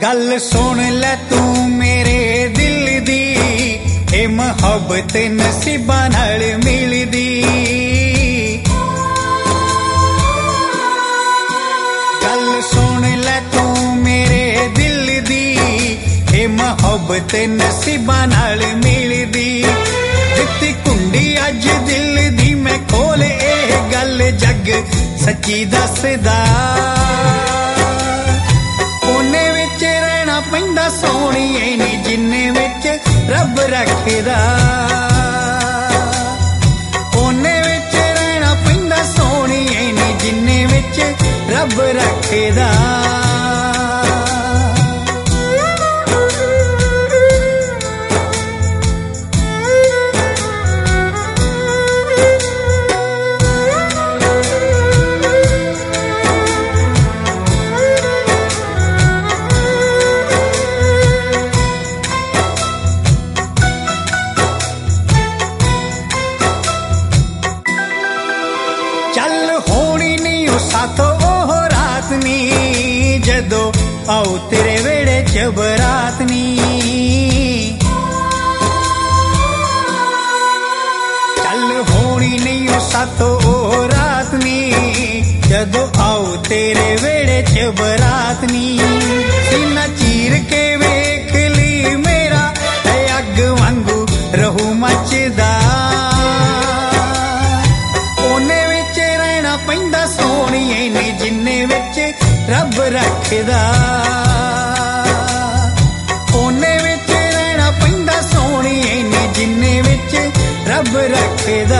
गल सुन लै तू मेरे दिल दी, ए मुहब्बत नसीबां नाल मिलदी। गल सुन लै तू मेरे दिल दी, ए मुहब्बत नसीबां नाल मिलदी। दित्ती कुंडी अज दिल दी मैं खोल, ए गल जग सच्ची दसदा। पैंदा सोहणीए नी जिन्ने विच रब रखेदा, ओने विच रहना पैंदा सोहणीए नी जिन्ने विच रब रखेदा। जदों आओ तेरे वेड़े च बरात नी, चल होनी नहीं ओ साथों ओ रात नी। जदों आओ तेरे वेड़े च बरात नी, सीना चीर के वेख ली मेरा अग वांगू रहू मचदा। ओने विच रहना पैंदा सोहणीए नी जिन्ने विच रब रखेदा। ओने विच रहना पैंदा सोहणीए नी जिन्ने विच रब रखेदा।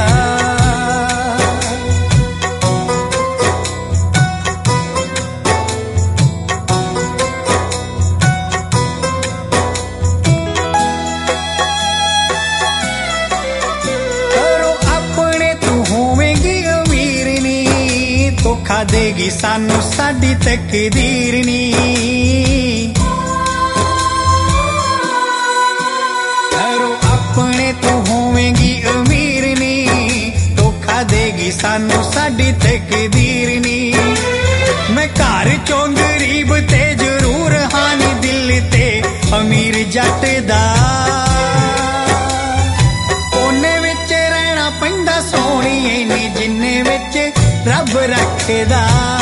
करो अपने तू होवेगी अमीर नी, धोखा देगी सानू साडी तकदीर नी। करो अपने तू होवेगी अमीर नी, धोखा देगी सानू साडी तकदीर नी। मैं घर चों गरीब ते जरूर हानी, दिल ते अमीर जट दा। ओने विच रहना पैंदा सोहणीए नी जिन्ने विच रब रखेदा।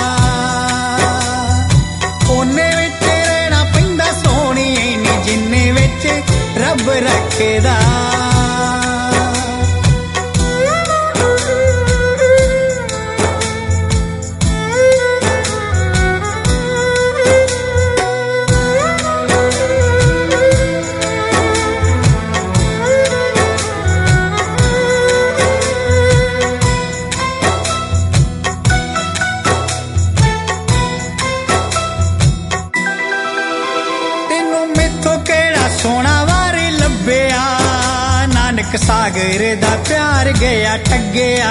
ओने विच रहना पैंदा सोहणीए नी जिन्ने विच रब रखेदा। सोना वार लभ्या नानक सागर दा प्यार गया ठग्गिया।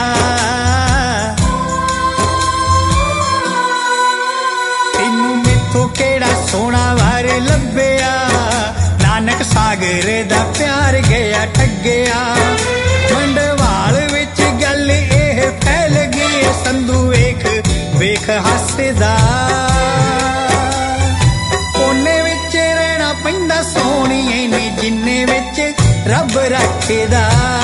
तेनू मैथों केड़ा सोना वार लभ्या, नानक सागर दा प्यार गया ठग्गिया। मंडवाल विच गल एह फैल गई, संधू वेख वेख हसदा। ओने विच रहना पैंदा सोहणीए नी जिन्ने विच रब रखेदा।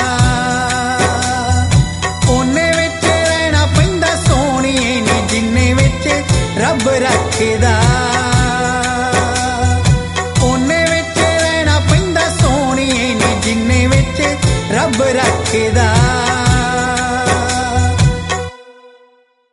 ओने विच रहना पैंदा सोहणीए नी जिन्ने विच रब रखेदा। ओने विच रहना पैंदा सोहणीए नी जिन्ने विच रब रखेदा।